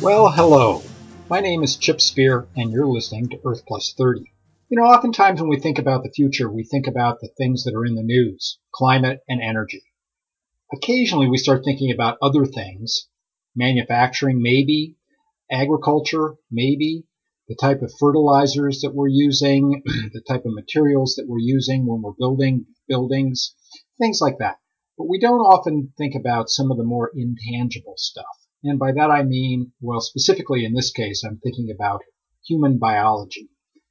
Well, hello. My name is Chip Spear, and you're listening to Earth Plus 30. Oftentimes when we think about the future, we think about the things that are in the news, climate and energy. Occasionally we start thinking about other things, manufacturing maybe, agriculture maybe, the type of fertilizers that we're using, the type of materials that we're using when we're building buildings, things like that. But we don't often think about some of the more intangible stuff. And by that I mean, well, specifically in this case, I'm thinking about human biology.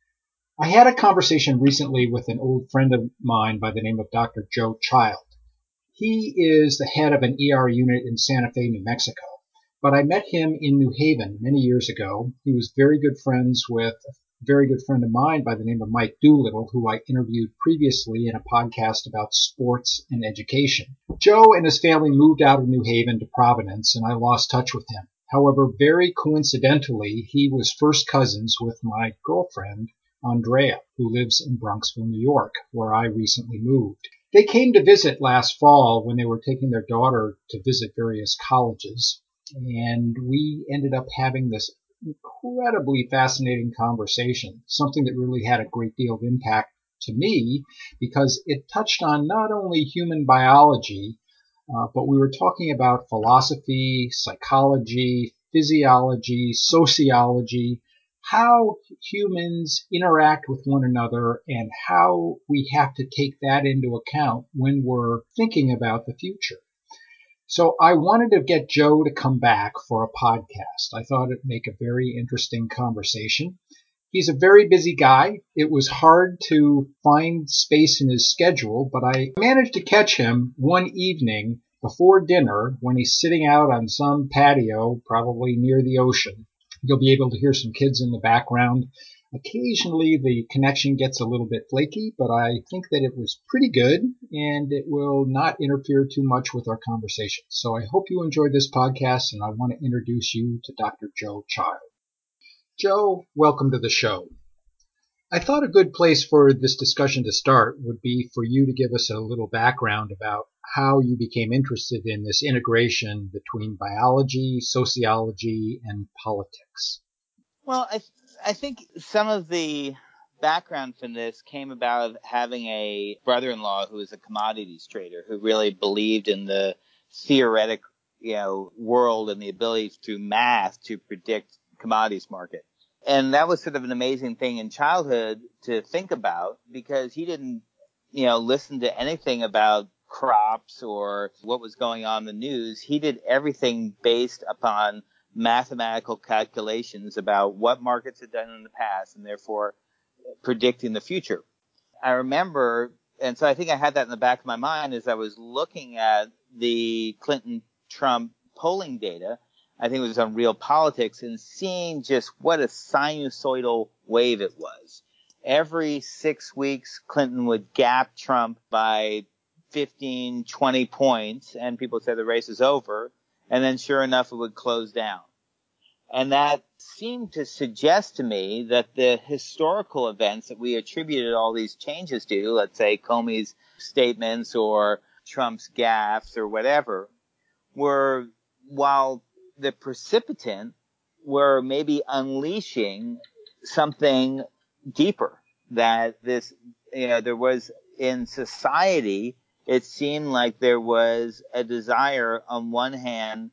I had a conversation recently with an old friend of mine by the name of Dr. Joe Child. He is the head of an ER unit in Santa Fe, New Mexico. But I met him in New Haven many years ago. He was very good friends with a very good friend of mine by the name of Mike Doolittle, who I interviewed previously in a podcast about sports and education. Joe and his family moved out of New Haven to Providence, and I lost touch with him. However, very coincidentally, he was first cousins with my girlfriend, Andrea, who lives in Bronxville, New York, where I recently moved. They came to visit last fall when they were taking their daughter to visit various colleges, and we ended up having this incredibly fascinating conversation, something that really had a great deal of impact to me because it touched on not only human biology, but we were talking about philosophy, psychology, physiology, sociology, how humans interact with one another and how we have to take that into account when we're thinking about the future. So I wanted to get Joe to come back for a podcast. I thought it'd make a very interesting conversation. He's a very busy guy. It was hard to find space in his schedule, but I managed to catch him one evening before dinner when he's sitting out on some patio, probably near the ocean. You'll be able to hear some kids in the background. Occasionally the connection gets a little bit flaky, but I think that it was pretty good and it will not interfere too much with our conversation. So I hope you enjoyed this podcast, and I want to introduce you to Dr. Joe Child. Joe, welcome to the show. I thought a good place for this discussion to start would be for you to give us a little background about how you became interested in this integration between biology, sociology, and politics. Well, I think some of the background from this came about having a brother-in-law who was a commodities trader who really believed in the theoretic, world and the ability through math to predict commodities market. And that was sort of an amazing thing in childhood to think about because he didn't, listen to anything about crops or what was going on in the news. He did everything based upon mathematical calculations about what markets had done in the past and therefore predicting the future. I remember, and so I think I had that in the back of my mind as I was looking at the Clinton-Trump polling data. I think it was on Real Politics, and seeing just what a sinusoidal wave it was. Every 6 weeks, Clinton would gap Trump by 15, 20 points, and people said the race is over. And then sure enough, it would close down. And that seemed to suggest to me that the historical events that we attributed all these changes to, let's say Comey's statements or Trump's gaffes or whatever, were, while the precipitant, were maybe unleashing something deeper. That this, there was in society, it seemed like there was a desire on one hand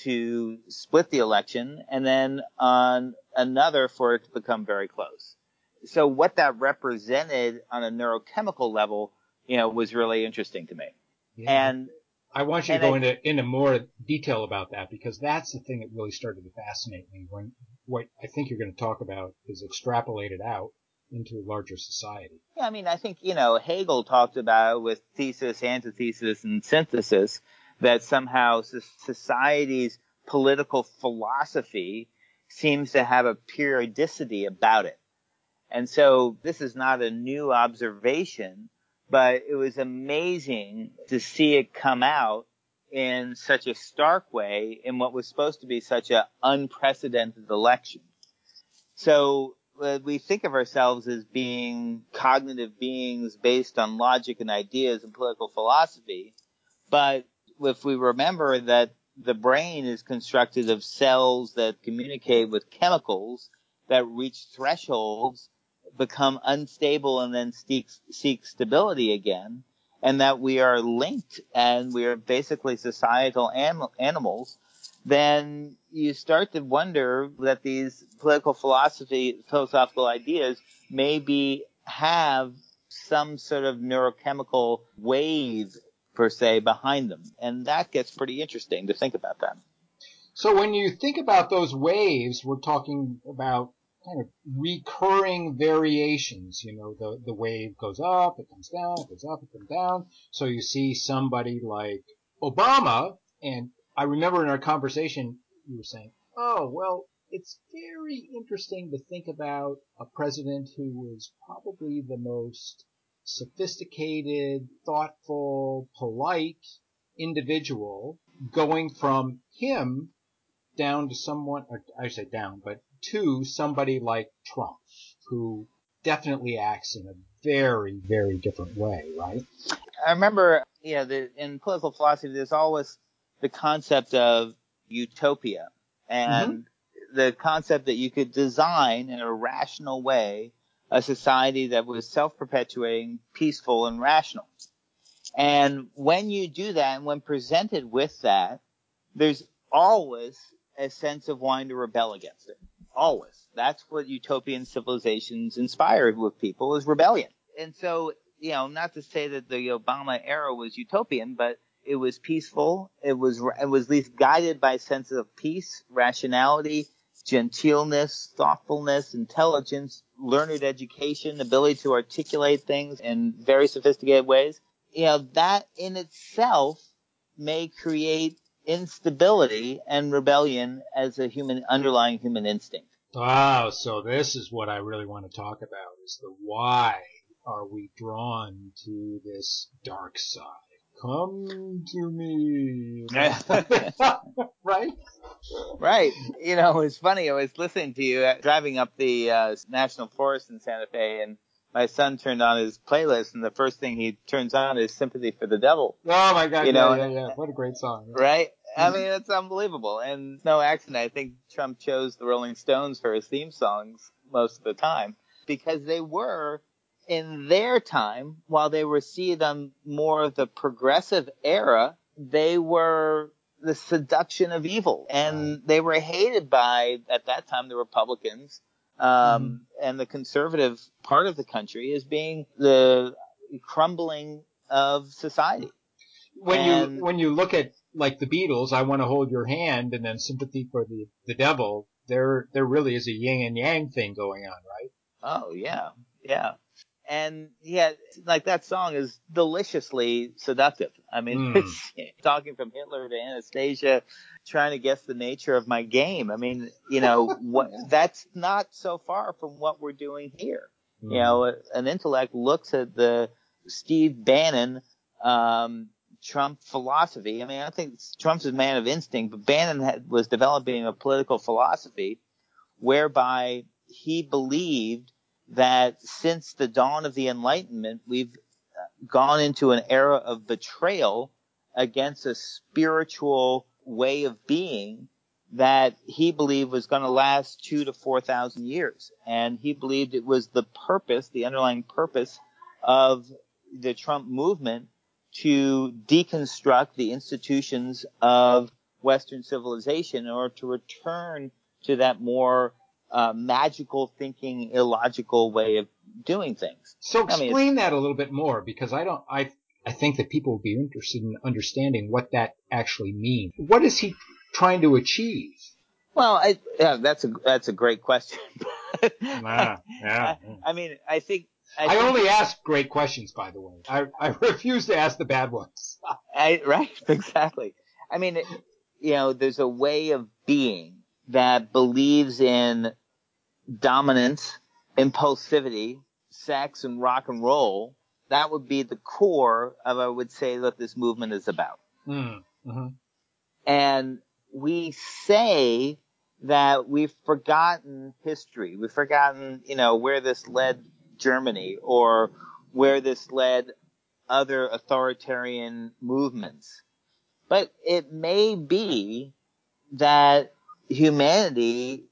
to split the election and then on another for it to become very close. So what that represented on a neurochemical level, was really interesting to me. Yeah, And I want you to go into more detail about that because that's the thing that really started to fascinate me when what I think you're going to talk about is extrapolated out into a larger society. Yeah, I mean, I think, Hegel talked about with thesis, antithesis, and synthesis that somehow society's political philosophy seems to have a periodicity about it. And so this is not a new observation, but it was amazing to see it come out in such a stark way in what was supposed to be such an unprecedented election. So we think of ourselves as being cognitive beings based on logic and ideas and political philosophy. But if we remember that the brain is constructed of cells that communicate with chemicals that reach thresholds, become unstable, and then seek stability again, and that we are linked and we are basically societal animals, then you start to wonder that these philosophical ideas maybe have some sort of neurochemical wave per se behind them. And that gets pretty interesting to think about that. So when you think about those waves, we're talking about kind of recurring variations. You know, the wave goes up, it comes down, it goes up, it comes down. So you see somebody like Obama, and I remember in our conversation you were saying, oh, well, it's very interesting to think about a president who was probably the most sophisticated, thoughtful, polite individual, going from him down to someone, or I say down, but to somebody like Trump, who definitely acts in a very, very different way, right? I remember, in political philosophy, there's always the concept of utopia and the concept that you could design in a rational way a society that was self-perpetuating, peaceful, and rational. And when you do that, and when presented with that, there's always a sense of wanting to rebel against it. Always. That's what utopian civilizations inspire with people, is rebellion. And so, not to say that the Obama era was utopian, but it was peaceful. It was at least guided by a sense of peace, rationality, gentleness, thoughtfulness, intelligence, learned education, ability to articulate things in very sophisticated ways. That in itself may create instability and rebellion as a underlying human instinct. Wow, so this is what I really want to talk about, is the why are we drawn to this dark side? Come to me. Right? Right. It's funny. I was listening to you driving up the National Forest in Santa Fe, and my son turned on his playlist, and the first thing he turns on is Sympathy for the Devil. Oh, my God. Yeah. What a great song. Right? I mean, it's unbelievable. And no accident, I think Trump chose the Rolling Stones for his theme songs most of the time, because they were, in their time, while they were seen on more of the progressive era, they were the seduction of evil. And they were hated by, at that time, the Republicans and the conservative part of the country as being the crumbling of society. When you look at, like, the Beatles, I Want to Hold Your Hand, and then Sympathy for the Devil, there really is a yin and yang thing going on, right? Oh, yeah. Yeah. And yeah, like, that song is deliciously seductive. I mean, it's talking from Hitler to Anastasia, trying to guess the nature of my game. I mean, that's not so far from what we're doing here. An intellect looks at the Steve Bannon, Trump philosophy. I mean, I think Trump's a man of instinct, but Bannon was developing a political philosophy whereby he believed that since the dawn of the Enlightenment, we've gone into an era of betrayal against a spiritual way of being that he believed was going to last 2,000 to 4,000 years. And he believed it was the underlying purpose of the Trump movement to deconstruct the institutions of Western civilization in order to return to that more magical thinking, illogical way of doing things. So explain that a little bit more, because I think that people would be interested in understanding what that actually means. What is he trying to achieve? Well, that's a great question. Yeah. I mean, I think I only ask great questions, by the way. I refuse to ask the bad ones. Right, exactly. I mean, there's a way of being that believes in dominance, impulsivity, sex, and rock and roll. That would be the core of, I would say, what this movement is about. And we say that we've forgotten history. We've forgotten, where this led Germany, or where this led other authoritarian movements. But it may be that humanity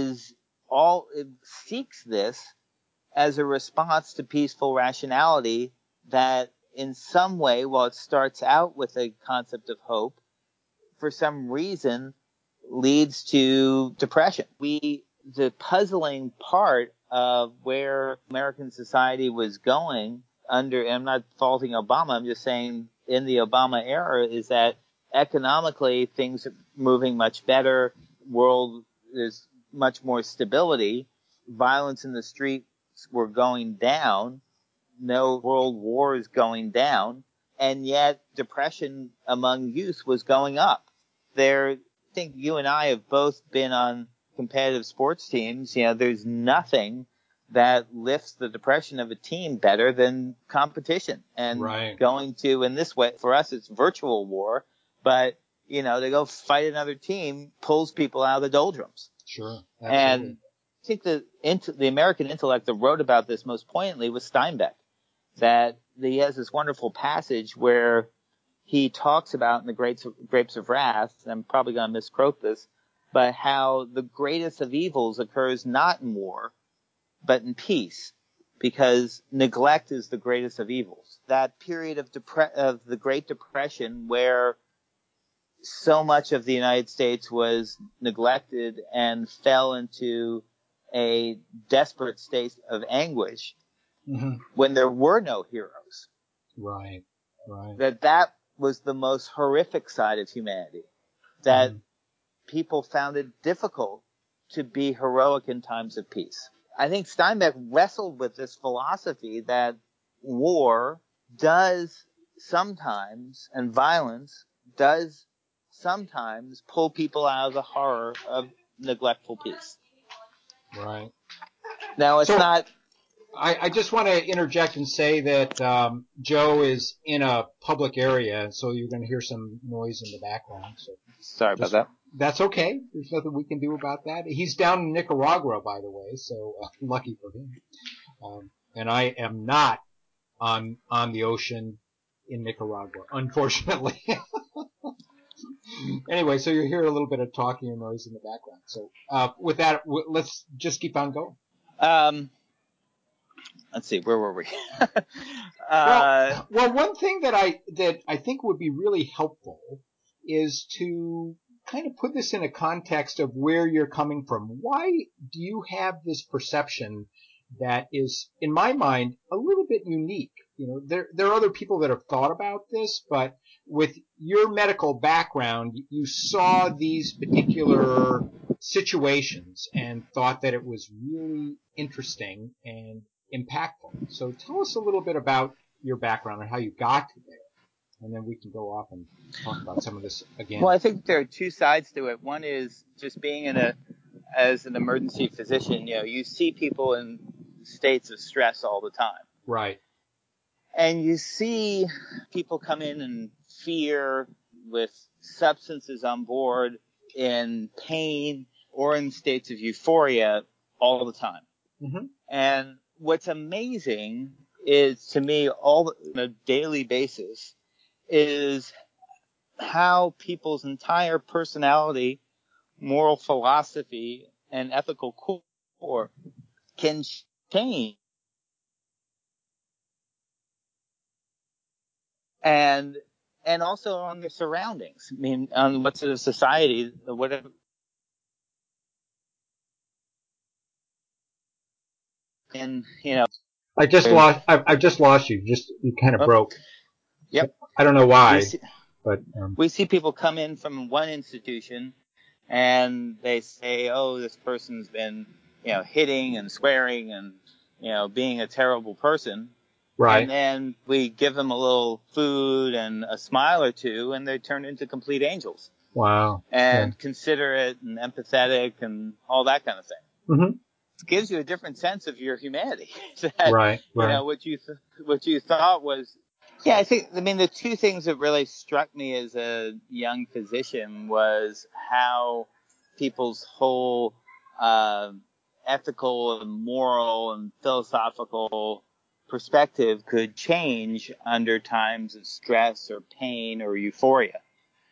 it seeks this as a response to peaceful rationality that in some way, while it starts out with a concept of hope, for some reason leads to depression. The puzzling part of where American society was going under, and I'm not faulting Obama, I'm just saying in the Obama era, is that economically things are moving much better. World is much more stability. Violence in the streets were going down. No world wars going down. And yet depression among youth was going up. I think you and I have both been on competitive sports teams. There's nothing that lifts the depression of a team better than competition. And Right. going to, in this way, for us, it's virtual war, but to go fight another team pulls people out of the doldrums. Sure. Absolutely. And I think the American intellect that wrote about this most poignantly was Steinbeck. That he has this wonderful passage where he talks about in the Grapes of Wrath, and I'm probably going to misquote this, but how the greatest of evils occurs not in war, but in peace, because neglect is the greatest of evils. That period of the Great Depression where so much of the United States was neglected and fell into a desperate state of anguish, when there were no heroes. Right. That was the most horrific side of humanity. That people found it difficult to be heroic in times of peace. I think Steinbeck wrestled with this philosophy that war does sometimes, and violence does sometimes pull people out of the horror of neglectful peace. Right. Now, it's not... I just want to interject and say that Joe is in a public area, and so you're going to hear some noise in the background. So sorry about that. That's okay. There's nothing we can do about that. He's down in Nicaragua, by the way, so lucky for him. And I am not on the ocean in Nicaragua, unfortunately. Anyway, so you hear a little bit of talking and noise in the background. So with that, let's just keep on going. Let's see, where were we? Well, one thing that I think would be really helpful is to kind of put this in a context of where you're coming from. Why do you have this perception that is, in my mind, a little bit unique? There are other people that have thought about this, but with your medical background, you saw these particular situations and thought that it was really interesting and impactful. So tell us a little bit about your background and how you got to there, and then we can go off and talk about some of this again. Well, I think there are two sides to it. One is just being as an emergency physician, you see people in states of stress all the time. Right. And you see people come in fear, with substances on board, in pain, or in states of euphoria all the time. Mm-hmm. And what's amazing is, to me, on a daily basis, is how people's entire personality, moral philosophy, and ethical core can change. And also on their surroundings. I mean, on what sort of society, whatever. And, I just lost you. You kind of broke. Yep. I don't know why, we see people come in from one institution and they say, oh, this person's been, hitting and swearing and, being a terrible person. Right. And then we give them a little food and a smile or two, and they turn into complete angels. Wow. And considerate and empathetic and all that kind of thing. Mm-hmm. It gives you a different sense of your humanity. That, right. What you thought was. Yeah, I think, the two things that really struck me as a young physician was how people's whole ethical and moral and philosophical perspective could change under times of stress or pain or euphoria.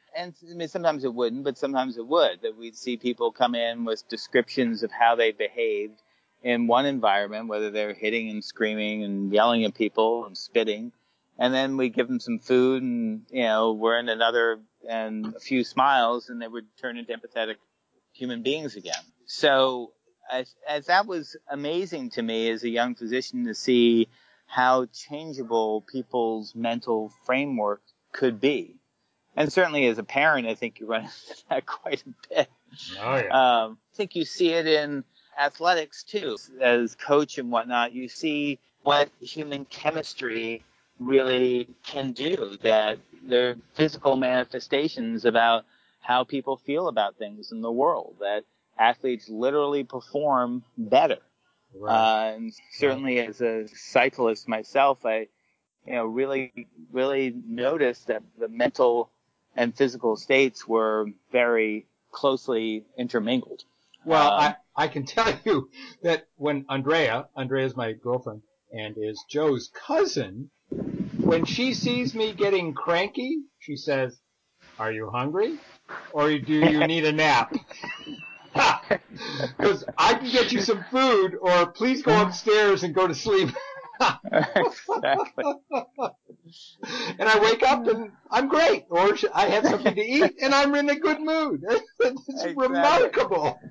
And I mean, sometimes it wouldn't, but sometimes it would. That we'd see people come in with descriptions of how they behaved in one environment, whether they're hitting and screaming and yelling at people and spitting, and then we give them some food, and we're in another, and a few smiles, and they would turn into empathetic human beings again. So as that was amazing to me as a young physician to see how changeable people's mental framework could be. And certainly as a parent, I think you run into that quite a bit. Oh, yeah. I think you see it in athletics too. As coach and whatnot, you see what human chemistry really can do, that there are physical manifestations about how people feel about things in the world, that athletes literally perform better. Right. And certainly as a cyclist myself, I really, really noticed that the mental and physical states were very closely intermingled. Well, I can tell you that when Andrea's my girlfriend and is Joe's cousin, when she sees me getting cranky, she says, "Are you hungry? Or do you need a nap?" Because I can get you some food, or please go upstairs and go to sleep. Exactly. And I wake up and I'm great, or I have something to eat and I'm in a good mood. It's Exactly. remarkable.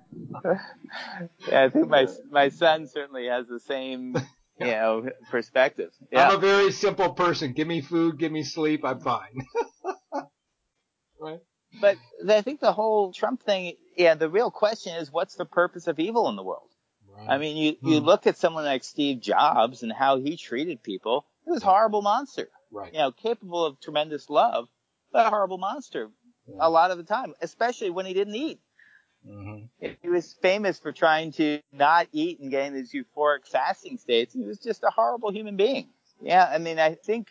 Yeah, I think my son certainly has the same perspective. Yeah. I'm a very simple person. Give me food, give me sleep, I'm fine. Right? But I think the whole Trump thing, the real question is, what's the purpose of evil in the world? Right. I mean, you look at someone like Steve Jobs and how he treated people. He was a horrible monster. Right. Capable of tremendous love, but a horrible monster a lot of the time, especially when he didn't eat. Mm-hmm. He was famous for trying to not eat and getting these euphoric fasting states. He was just a horrible human being. Yeah, I mean, I think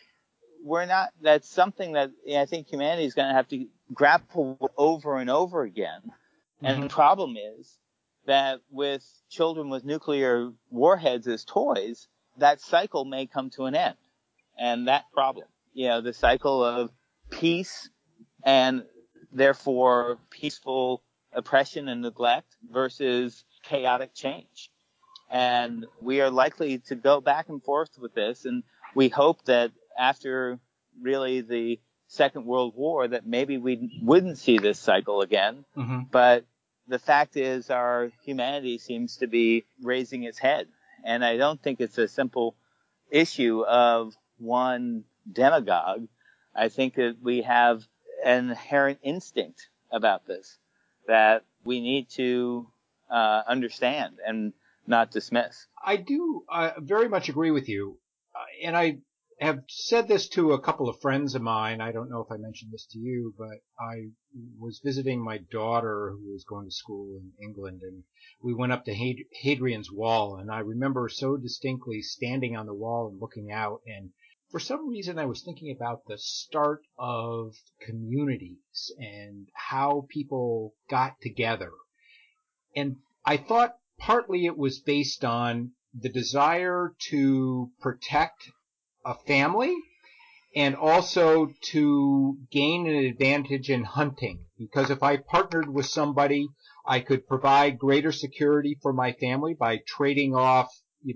that's something that I think humanity is going to have to grapple with over and over again. And the problem is that with children with nuclear warheads as toys, that cycle may come to an end. And that problem, the cycle of peace and therefore peaceful oppression and neglect versus chaotic change. And we are likely to go back and forth with this. And we hope that after really the Second World War that maybe we wouldn't see this cycle again. Mm-hmm. But the fact is our humanity seems to be raising its head. And I don't think it's a simple issue of one demagogue. I think that we have an inherent instinct about this that we need to understand and not dismiss. I do very much agree with you. And I have said this to a couple of friends of mine. I don't know if I mentioned this to you, but I was visiting my daughter who was going to school in England, and we went up to Hadrian's Wall, and I remember so distinctly standing on the wall and looking out, and for some reason I was thinking about the start of communities and how people got together. And I thought partly it was based on the desire to protect a family and also to gain an advantage in hunting. Because if I partnered with somebody, I could provide greater security for my family by trading off,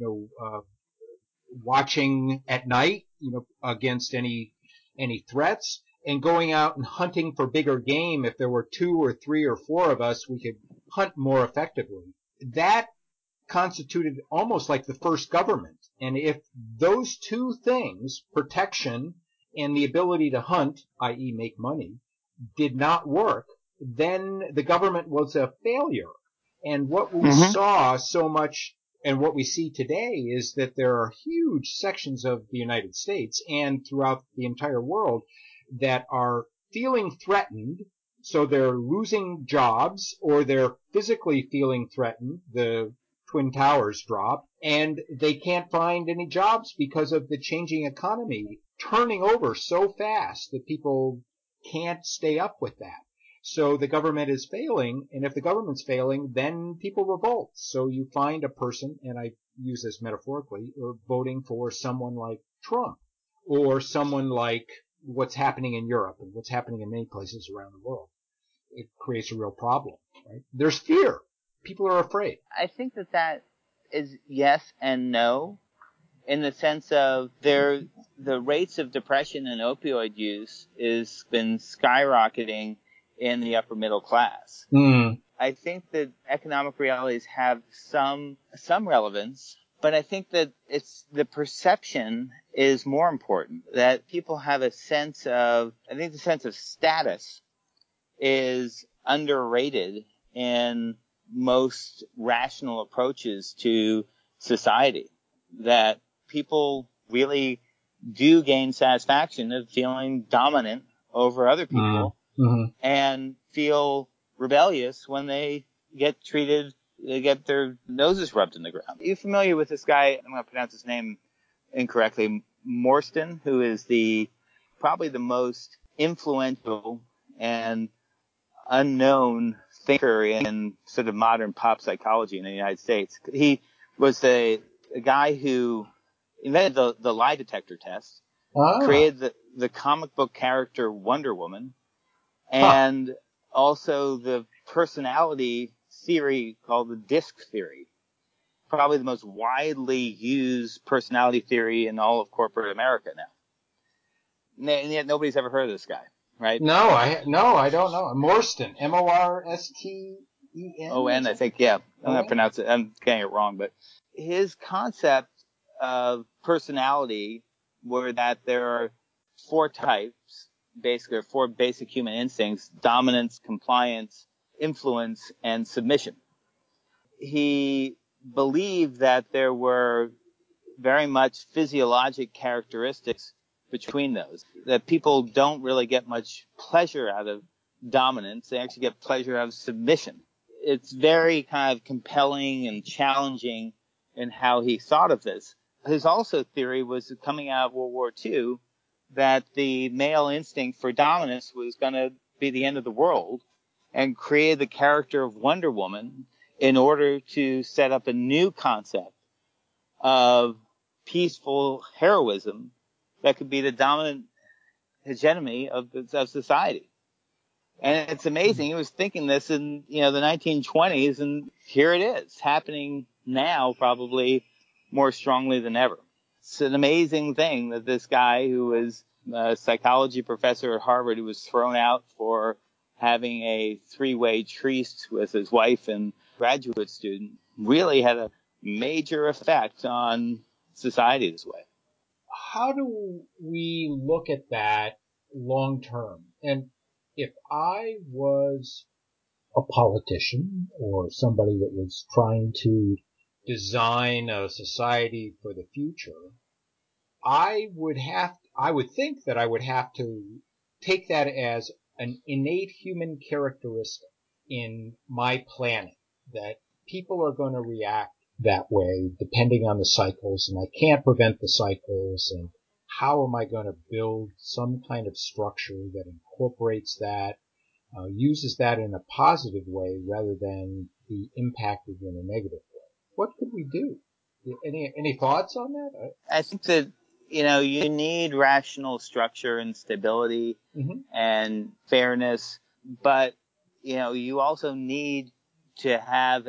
watching at night, against any threats, and going out and hunting for bigger game. If there were 2 or 3 or 4 of us, we could hunt more effectively. That constituted almost like the first government. And if those two things, protection and the ability to hunt, i.e. make money, did not work, then the government was a failure. And what we saw so much and what we see today is that there are huge sections of the United States and throughout the entire world that are feeling threatened. So they're losing jobs or they're physically feeling threatened. The Twin Towers drop, and they can't find any jobs because of the changing economy turning over so fast that people can't stay up with that. So the government is failing, and if the government's failing, then people revolt. So you find a person, and I use this metaphorically, voting for someone like Trump, or someone like what's happening in Europe and what's happening in many places around the world. It creates a real problem, right? There's fear. People are afraid. I think that is yes and no, in the sense of the rates of depression and opioid use is been skyrocketing in the upper middle class. I think that economic realities have some relevance, but I think that it's the perception is more important. That people have a sense of, I think the sense of status is underrated in most rational approaches to society. That people really do gain satisfaction of feeling dominant over other people and feel rebellious when they get their noses rubbed in the ground. Are you familiar with this guy? I'm going to pronounce his name incorrectly. Morstan, who is probably the most influential and unknown thinker in sort of modern pop psychology in the United States. He was a guy who invented the lie detector test, created the comic book character Wonder Woman, and also the personality theory called the DISC theory. Probably the most widely used personality theory in all of corporate America now. And yet nobody's ever heard of this guy, right? No, I don't know. Morstan, Morsten. O-N, I think, yeah. I'm going to pronounce it. I'm getting it wrong, but his concept of personality were that there are four types, basically, or four basic human instincts: dominance, compliance, influence, and submission. He believed that there were very much physiologic characteristics between those, that people don't really get much pleasure out of dominance. They actually get pleasure out of submission. It's very kind of compelling and challenging in how he thought of this. His also theory was coming out of World War II that the male instinct for dominance was going to be the end of the world, and created the character of Wonder Woman in order to set up a new concept of peaceful heroism that could be the dominant hegemony of society. And it's amazing. He was thinking this in, the 1920s, and here it is happening now, probably more strongly than ever. It's an amazing thing that this guy who was a psychology professor at Harvard, who was thrown out for having a three-way tryst with his wife and graduate student, really had a major effect on society this way. How do we look at that long term? And if I was a politician or somebody that was trying to design a society for the future, I would think that I would have to take that as an innate human characteristic in my planning, that people are going to react that way depending on the cycles, and I can't prevent the cycles, and how am I going to build some kind of structure that incorporates that, uses that in a positive way rather than be impacted in a negative way? What could we do? Any thoughts on that? I think that, you need rational structure and stability and fairness, but, you also need to have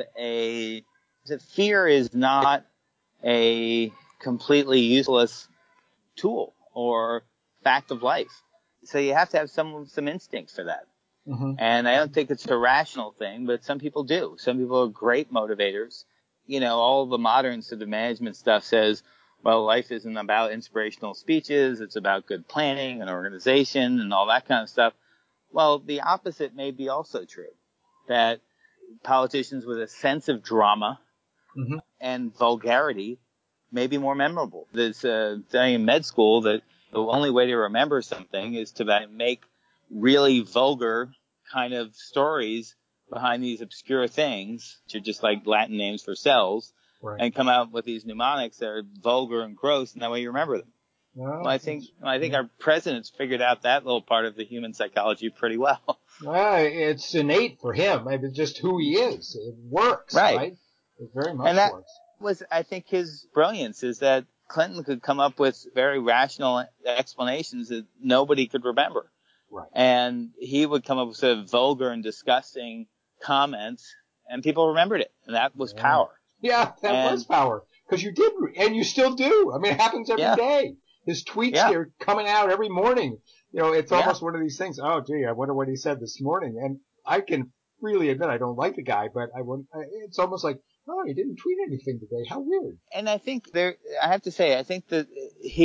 fear is not a completely useless tool or fact of life. So you have to have some instincts for that. And I don't think it's a rational thing, but some people do. Some people are great motivators. All the modern sort of management stuff says, well, life isn't about inspirational speeches. It's about good planning and organization and all that kind of stuff. Well, the opposite may be also true, that politicians with a sense of drama and vulgarity may be more memorable. There's studying in med school that the only way to remember something is to make really vulgar kind of stories behind these obscure things, which are just like Latin names for cells, and come out with these mnemonics that are vulgar and gross, and that way you remember them. Well, I think our president's figured out that little part of the human psychology pretty well. It's innate for him. I mean, just who he is. It works, right? It very much works. Was, I think, his brilliance is that Clinton could come up with very rational explanations that nobody could remember. Right. And he would come up with sort of vulgar and disgusting comments, and people remembered it, and that was power. Yeah, that was power, because you did, and you still do. I mean, it happens every day. His tweets are coming out every morning. It's almost one of these things. Oh, gee, I wonder what he said this morning. And I can freely admit I don't like the guy, but it's almost like, oh, he didn't tweet anything today. How weird. And I think I have to say, I think that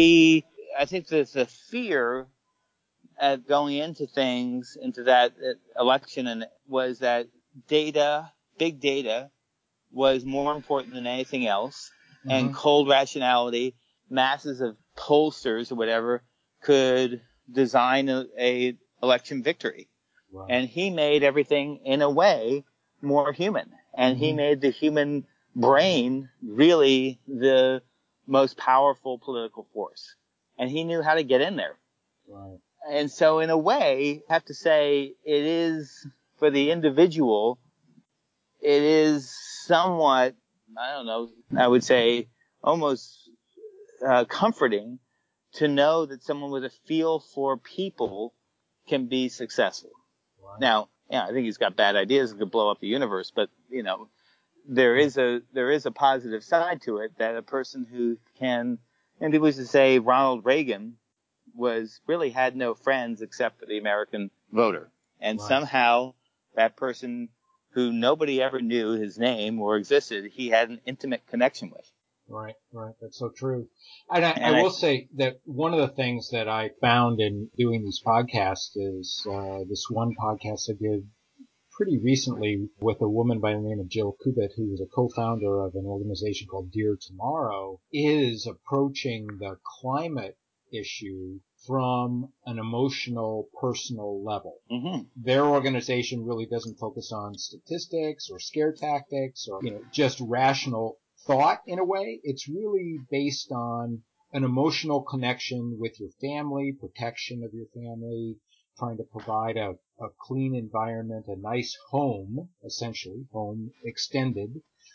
the fear at going into that election, and was that big data was more important than anything else, and cold rationality, masses of pollsters or whatever could design a election victory. Wow. And he made everything in a way more human, and he made the human brain really the most powerful political force, and he knew how to get in there. Right. And so in a way, I have to say, it is, for the individual, it is somewhat, I don't know, I would say almost comforting to know that someone with a feel for people can be successful. Wow. Now, I think he's got bad ideas and could blow up the universe, but, there is a positive side to it, that a person who can, and people used to say Ronald Reagan really had no friends except for the American voter. And somehow that person who nobody ever knew his name or existed, he had an intimate connection with. Right. That's so true. And I will say that one of the things that I found in doing these podcasts is this one podcast I did pretty recently with a woman by the name of Jill Kubit, who is a co-founder of an organization called Dear Tomorrow, is approaching the climate issue from an emotional, personal level. Mm-hmm. Their organization really doesn't focus on statistics or scare tactics or, just rational thought in a way. It's really based on an emotional connection with your family, protection of your family, trying to provide a clean environment, a nice home, essentially, home extended.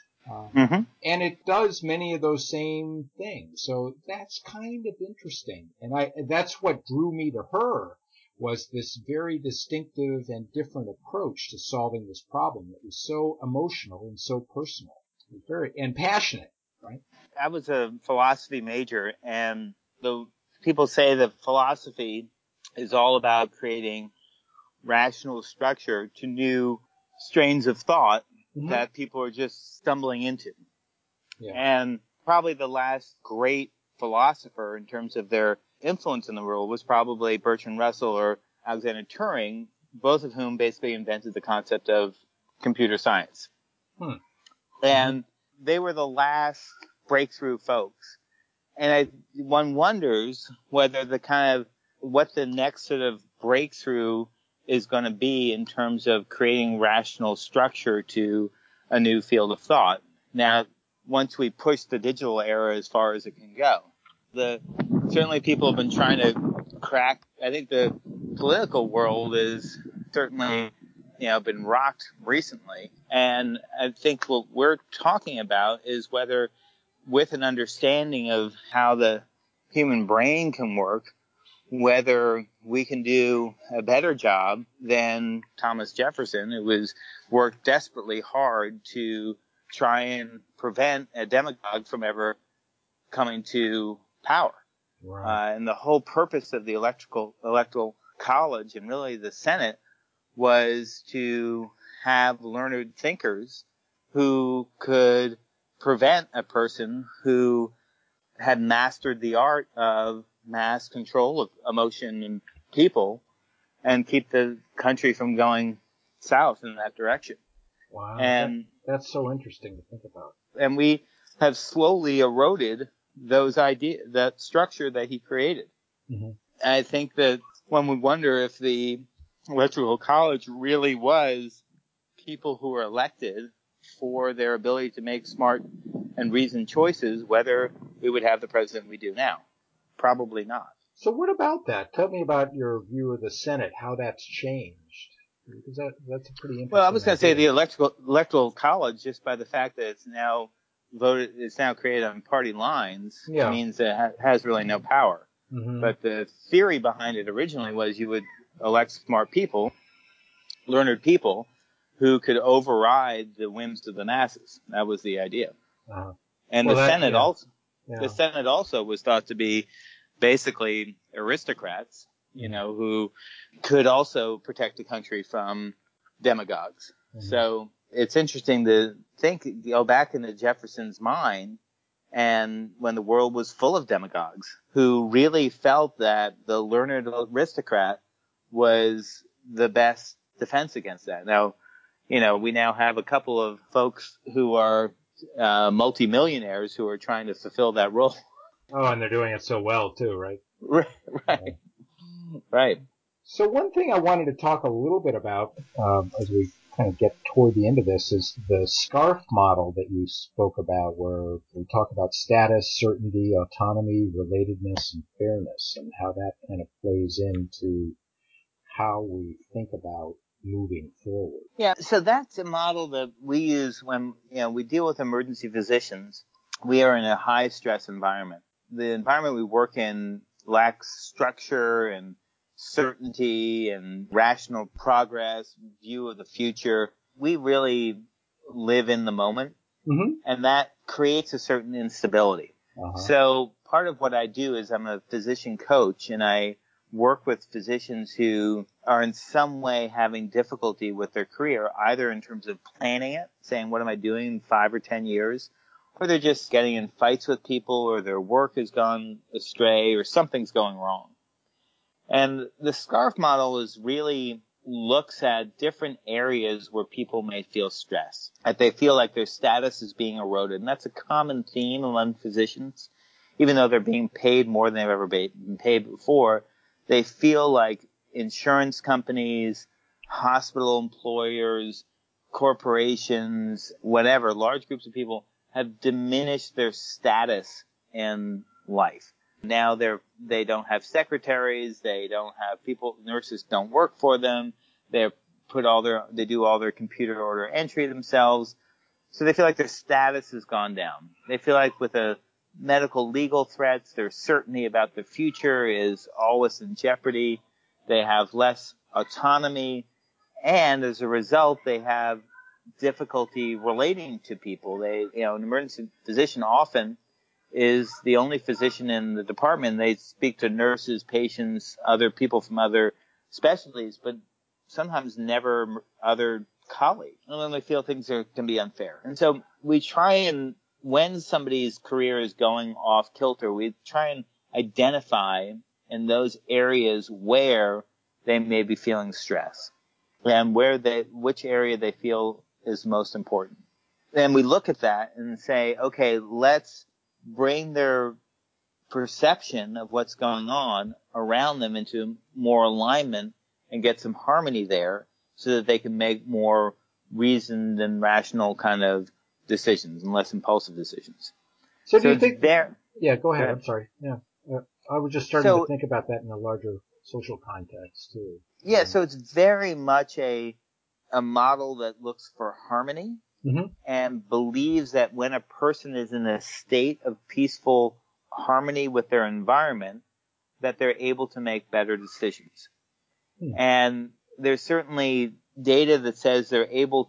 And it does many of those same things. So that's kind of interesting. And that's what drew me to her, was this very distinctive and different approach to solving this problem that was so emotional and so personal, and passionate, right? I was a philosophy major, and the people say that philosophy is all about creating rational structure to new strains of thought that people are just stumbling into. Yeah. And probably the last great philosopher in terms of their influence in the world was probably Bertrand Russell or Alexander Turing, both of whom basically invented the concept of computer science. And they were the last breakthrough folks. And one wonders whether what the next sort of breakthrough is going to be in terms of creating rational structure to a new field of thought. Now, once we push the digital era as far as it can go, certainly people have been trying to crack. I think the political world is certainly, been rocked recently. And I think what we're talking about is whether, with an understanding of how the human brain can work, whether we can do a better job than Thomas Jefferson, who worked desperately hard to try and prevent a demagogue from ever coming to power. Right. And the whole purpose of the electoral college and really the Senate was to have learned thinkers who could prevent a person who had mastered the art of mass control of emotion and people and keep the country from going south in that direction. Wow. And that's so interesting to think about. And we have slowly eroded those ideas, that structure that he created. Mm-hmm. And I think that one would wonder if the Electoral College really was people who were elected for their ability to make smart and reasoned choices, whether we would have the president we do now. Probably not. So what about that? Tell me about your view of the Senate, how that's changed. Because that's a pretty interesting Well, I was going to say the electoral college, just by the fact that it's now voted, it's now created on party lines, Yeah. means that it has really no power. Mm-hmm. But the theory behind it originally was you would elect smart people, learned people, who could override the whims of the masses. That was the idea. Uh-huh. And Well, the Senate also, Yeah. the Senate also was thought to be basically aristocrats, you know, who could also protect the country from demagogues. Mm-hmm. So it's interesting to go back into Jefferson's mind, and when the world was full of demagogues who really felt that the learned aristocrat was the best defense against that. Now, you know, we now have a couple of folks who are multimillionaires who are trying to fulfill that role. Oh, and they're doing it so well too, right? Right. Right. So one thing I wanted to talk a little bit about as we kind of get toward the end of this is the SCARF model that you spoke about, where we talk about status, certainty, autonomy, relatedness, and fairness, and how that kind of plays into how we think about moving forward. Yeah, so that's a model that we use when, you know, we deal with emergency physicians. We are in a high stress environment. The environment we work in lacks structure and certainty and rational progress, view of the future. We really live in the moment, Mm-hmm. and that creates a certain instability. Uh-huh. So part of what I do is I'm a physician coach, and I work with physicians who are in some way having difficulty with their career, either in terms of planning it, saying, what am I doing in 5 or 10 years? Or they're just getting in fights with people, or their work has gone astray, or something's going wrong. And the SCARF model is really looks at different areas where people may feel stress, that they feel like their status is being eroded. And that's a common theme among physicians. Even though they're being paid more than they've ever been paid before, they feel like insurance companies, hospital employers, corporations, whatever, large groups of people have diminished their status in life. Now they don't have secretaries, they don't have people, nurses don't work for them, they do all their computer order entry themselves. So they feel like their status has gone down. They feel like with the medical legal threats, their certainty about the future is always in jeopardy. They have less autonomy, and as a result, they have difficulty relating to people. An emergency physician often is the only physician in the department. They speak to nurses, patients, other people from other specialties, but sometimes never other colleagues. And then they feel things can be unfair. And so we try and, when somebody's career is going off kilter, we try and identify in those areas where they may be feeling stress and which area they feel is most important. Then we look at that and say, okay, let's bring their perception of what's going on around them into more alignment and get some harmony there so that they can make more reasoned and rational kind of decisions and less impulsive decisions. So do you think there? Yeah, go ahead. Go ahead. I'm sorry. Yeah. I was just starting to think about that in a larger social context too. Yeah, so it's very much a model that looks for harmony. Mm-hmm. And believes that when a person is in a state of peaceful harmony with their environment, that they're able to make better decisions. And there's certainly data that says they're able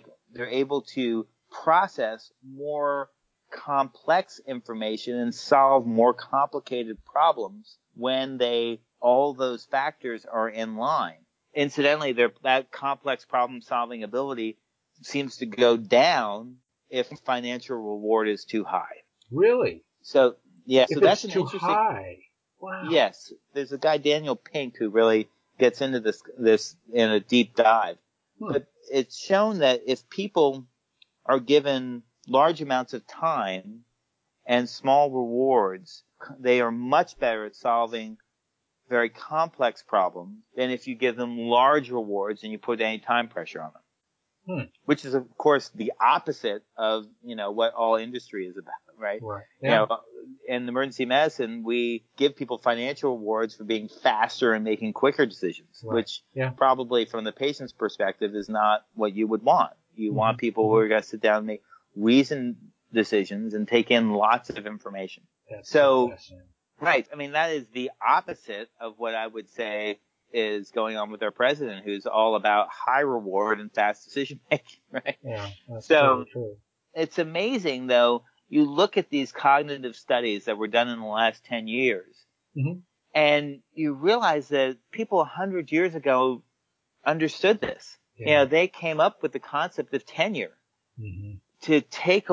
to process more complex information and solve more complicated problems when all those factors are in line. Incidentally, that complex problem solving ability seems to go down if financial reward is too high. Really? So, yeah, so that's too high. Wow. Yes, there's a guy, Daniel Pink, who really gets into this in a deep dive. But it's shown that if people are given large amounts of time and small rewards, they are much better at solving very complex problems than if you give them large rewards and you put any time pressure on them. Which is, of course, the opposite of, what all industry is about, right? Right. Yeah. In emergency medicine, we give people financial rewards for being faster and making quicker decisions, which probably from the patient's perspective is not what you would want. You want people who are going to sit down and make reasoned decisions and take in lots of information. That's So fascinating. right. I mean, that is the opposite of what I would say is going on with our president, who's all about high reward and fast decision making, right? Yeah, that's So totally true. it's amazing, though. You look at these cognitive studies that were done in the last 10 years, Mm-hmm. and you realize that people 100 years ago understood this. Yeah. You know, they came up with the concept of tenure Mm-hmm. to take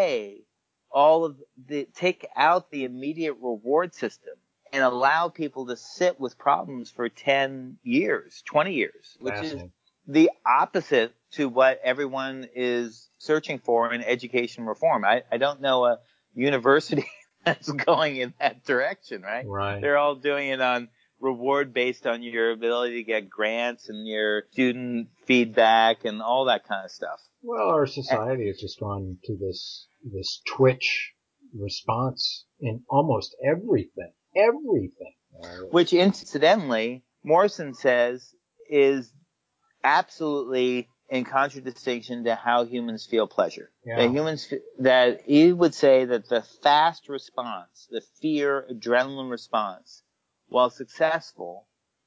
out the immediate reward system and allow people to sit with problems for 10 years, 20 years, which is the opposite to what everyone is searching for in education reform. I don't know a university that's going in that direction, right? Right. They're all doing it on reward based on your ability to get grants and your student feedback and all that kind of stuff. Well, our society has just gone to this twitch response in almost everything. Everything. Which, incidentally, Morrison says is absolutely in contradistinction to how humans feel pleasure. Yeah. That he would say that the fast response, the fear, adrenaline response, while successful,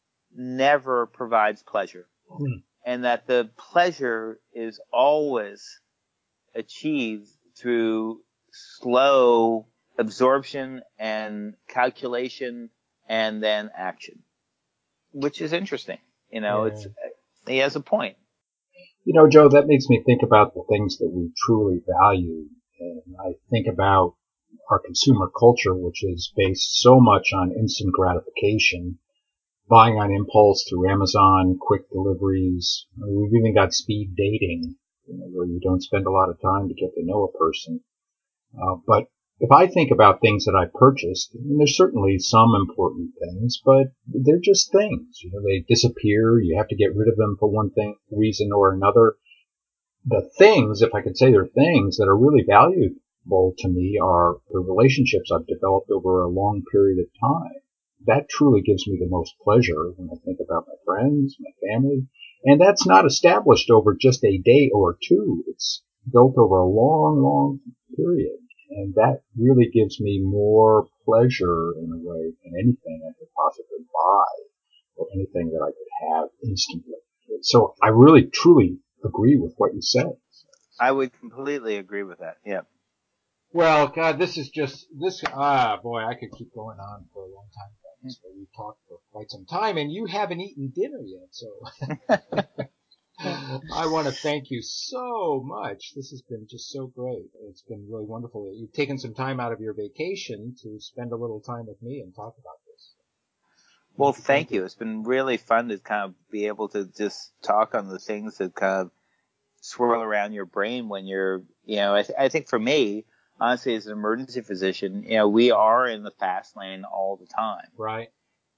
never provides pleasure. Hmm. And that the pleasure is always achieved through slow absorption and calculation and then action, which is interesting. You know, Yeah. he has a point. You know, Joe, that makes me think about the things that we truly value. And I think about our consumer culture, which is based so much on instant gratification, buying on impulse through Amazon, quick deliveries. We've even got speed dating, where you don't spend a lot of time to get to know a person. But if I think about things that I purchased, there's certainly some important things, but they're just things. They disappear. You have to get rid of them for one reason or another. The things, if I could say they're things that are really valuable to me, are the relationships I've developed over a long period of time. That truly gives me the most pleasure when I think about my friends, my family. And that's not established over just a day or two. It's built over a long, long period. And that really gives me more pleasure in a way than anything I could possibly buy or anything that I could have instantly. So I really, truly agree with what you said. I would completely agree with that. Yeah. Well, God, this is just boy, I could keep going on for a long time about this, but we've talked for quite some time, and you haven't eaten dinner yet, so I want to thank you so much. This has been just so great. It's been really wonderful. You've taken some time out of your vacation to spend a little time with me and talk about this. Well, thank you. It's been really fun to kind of be able to just talk on the things that kind of swirl around your brain when you're, I think for me, honestly, as an emergency physician, we are in the fast lane all the time. Right.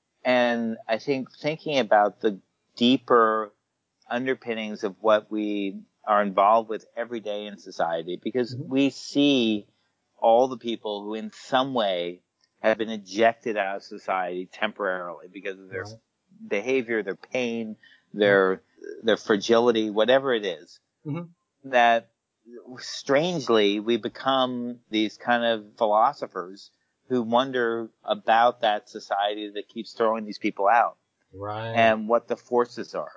And I think thinking about the deeper underpinnings of what we are involved with every day in society, because we see all the people who in some way have been ejected out of society temporarily because of their behavior, their pain, their fragility, whatever it is, that strangely we become these kind of philosophers who wonder about that society that keeps throwing these people out, and what the forces are.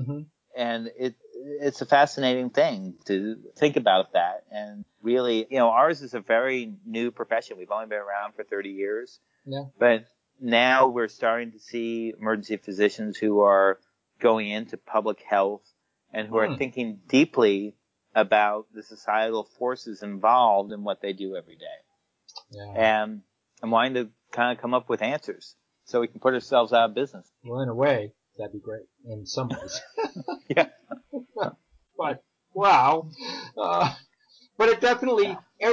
And it's a fascinating thing to think about that. And really, ours is a very new profession. We've only been around for 30 years. Yeah. But now we're starting to see emergency physicians who are going into public health and who are thinking deeply about the societal forces involved in what they do every day. Yeah. And I'm wanting to kind of come up with answers so we can put ourselves out of business. Well, in a way, that'd be great. In some ways. Yeah. But, wow. But it definitely,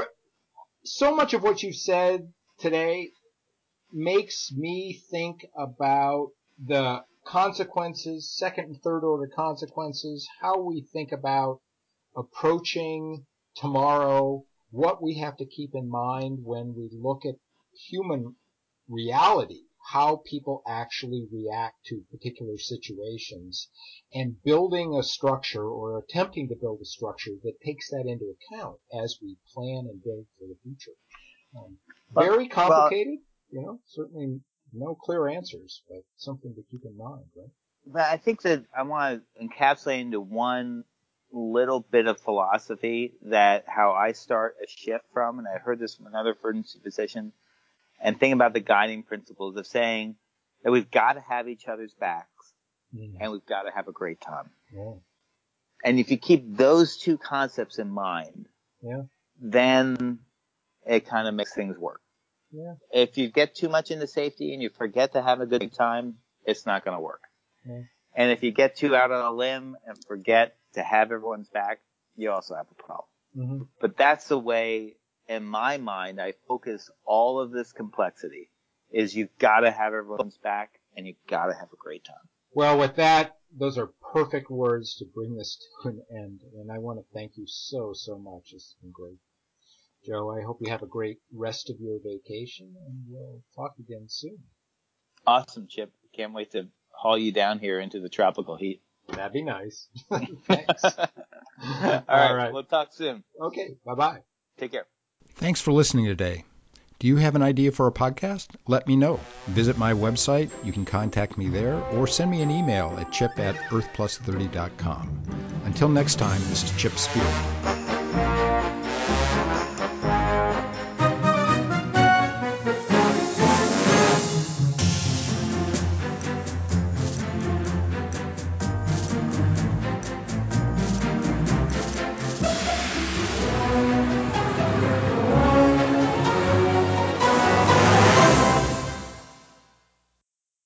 so much of what you said today makes me think about the consequences, second and third order consequences, how we think about approaching tomorrow, what we have to keep in mind when we look at human reality, how people actually react to particular situations and building a structure or attempting to build a structure that takes that into account as we plan and build for the future. Very complicated, certainly no clear answers, but something to keep in mind, right? But I think that I want to encapsulate into one little bit of philosophy that how I start a shift from, and I heard this from another physician, and think about the guiding principles of saying that we've got to have each other's backs and we've got to have a great time. Yeah. And if you keep those two concepts in mind, then it kind of makes things work. Yeah. If you get too much into safety and you forget to have a good time, it's not going to work. Yeah. And if you get too out on a limb and forget to have everyone's back, you also have a problem. Mm-hmm. But that's the way, in my mind, I focus all of this complexity, is you've got to have everyone's back and you've got to have a great time. Well, with that, those are perfect words to bring this to an end. And I want to thank you so, so much. This has been great. Joe, I hope you have a great rest of your vacation, and we'll talk again soon. Awesome, Chip. Can't wait to haul you down here into the tropical heat. That'd be nice. Thanks. All right. We'll talk soon. Okay. Bye-bye. Take care. Thanks for listening today. Do you have an idea for a podcast? Let me know. Visit my website. You can contact me there or send me an email at chip@earthplus30.com. Until next time, this is Chip Spear.